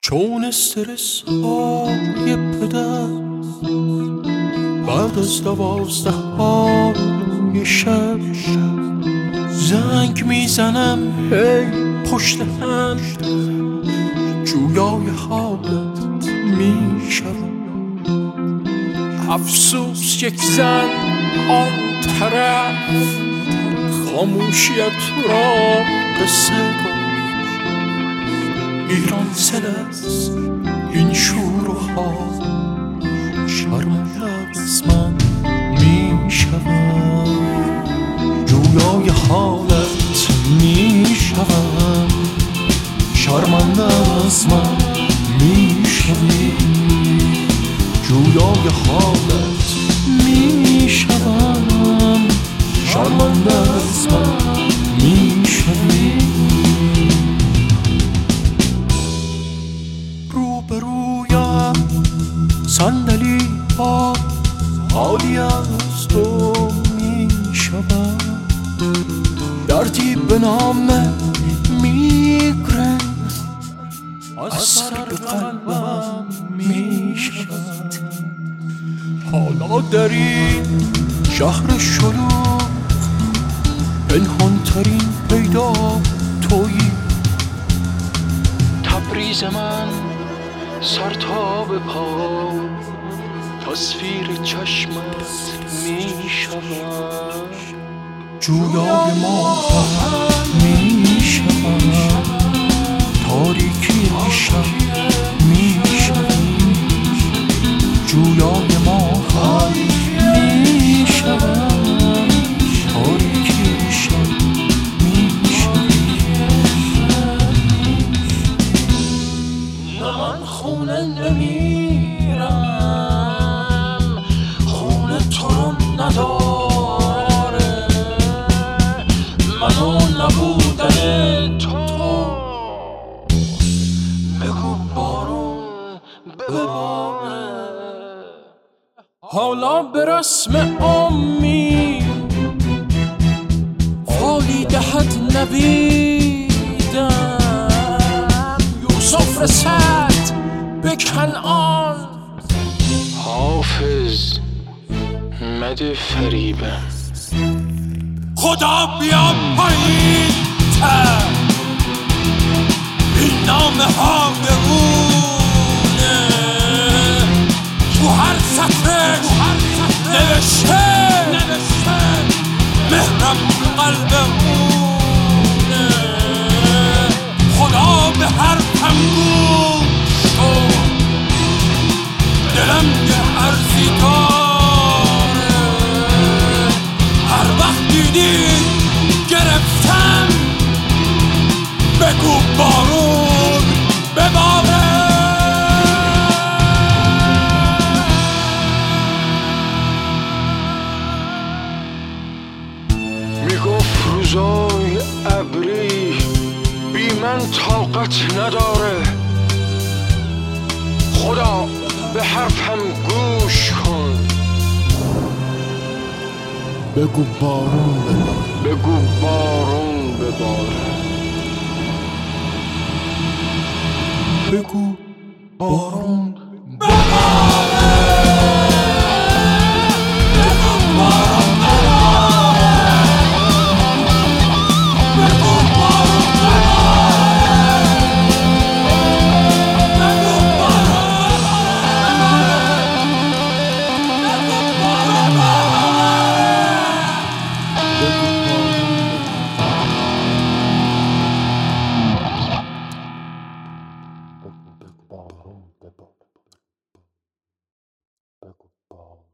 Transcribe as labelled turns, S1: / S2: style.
S1: چون استرس های پدر بعد از 12 های شب زنگ میزنم هی پشت هم جویای حالت میشم. افسوس یک زن آن طرف خاموشیت را قصه گفت. ایران زن است این شور و حال، شرمنده از من میشوم. جویای حالت میشوم، شرمنده از من میشوی. جویای حالت میشوم، شرمنده از من میشوی. روبرویم صندلی ها حالی از تو میشوم. دردی به نام میگرن از سر به قلبم میشود. حالا در این شهر شلوغ پنهانترین پیدا تویی. تبریز من سر تا به پا تصویر چشمت میشود. جویای ماهم میشود، تاریکی شب میشود. جویای ماهم میشود، تاریکی شب میشود. نه من خونه نمیرم، خونه تو رو نداره. منو نبودن تو بگو بارون بباره. حالا به رسم امید فالی دهد نویدم. یوسف رسد به کنعان، حافظ مده فریبم. خدا بیا پایین تر، این نامه ها بمونه. تو هر سطرش نوشته مهرم قلبمونه. خدا به حرفم گوش کن، دلم یه عرضی داره. هر وقت دیدی گرفتم بگو بارون بباره. میگفت روزای ابری بی من طاقت نداره. خدا به حرفم گوش کن، بگو بارون بباره. بگو بارون بباره. بگو بارون بباره.